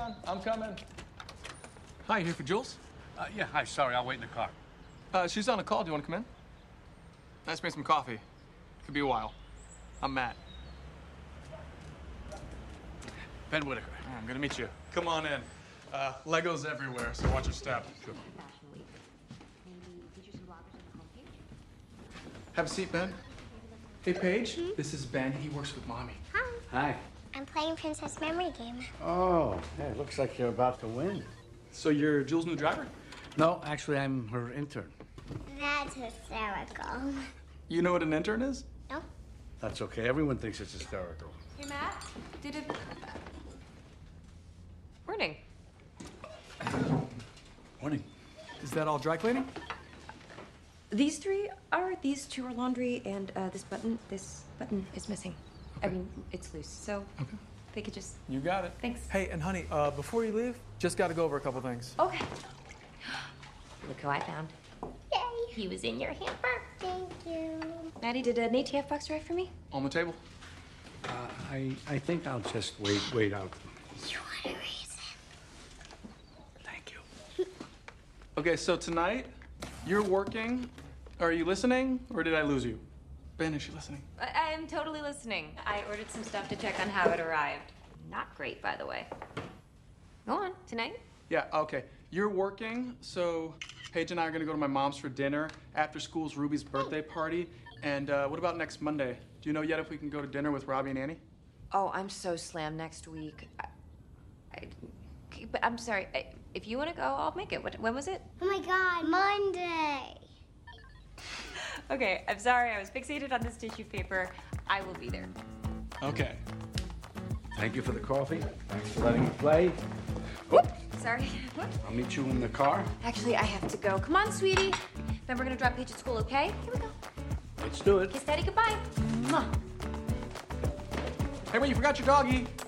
on. I'm coming. Hi, you here for Jules? Yeah, hi, sorry, I'll wait in the car. She's on a call. Do you want to come in? Nice to make some coffee. Could be a while. I'm Matt. Ben Whitaker. I'm gonna meet you. Come on in. Legos everywhere, so watch your step. Sure. Have a seat, Ben. Hey, Paige. This is Ben. He works with Mommy. Hi. Hi. I'm playing Princess Memory Game. Oh, yeah, it looks like you're about to win. So you're Jules' new driver? No, actually, I'm her intern. That's hysterical. You know what an intern is? No? That's okay. Everyone thinks it's hysterical. Hey, Matt. Did it... Morning. Morning. Is that all dry cleaning? These two are laundry, and this button is missing. I mean, it's loose, so they could just... You got it. Thanks. Hey, and honey, before you leave, just got to go over a couple things. Okay. Look who I found. Yay. He was in your hamper. Thank you. Maddie, did an ATF box arrive for me? On the table. I think I'll just wait out. You want a reason? Thank you. Okay, so tonight, you're working. Are you listening, or did I lose you? Ben, is she listening? I am totally listening. I ordered some stuff to check on how it arrived. Not great, by the way. Go on, tonight? Yeah, okay. You're working, so Paige and I are gonna go to my mom's for dinner. After school's Ruby's birthday party. And what about next Monday? Do you know yet if we can go to dinner with Robbie and Annie? Oh, I'm so slammed next week. But I'm sorry. If you want to go, I'll make it. When was it? Oh my God, Monday. Okay, I'm sorry. I was fixated on this tissue paper. I will be there. Okay. Thank you for the coffee. Thanks for letting me play. Whoop. Sorry. Whoop. I'll meet you in the car. Actually, I have to go. Come on, sweetie. Then we're gonna drop Paige at school, okay? Here we go. Let's do it. Kiss Daddy goodbye. Mwah. Hey, wait, you forgot your doggy.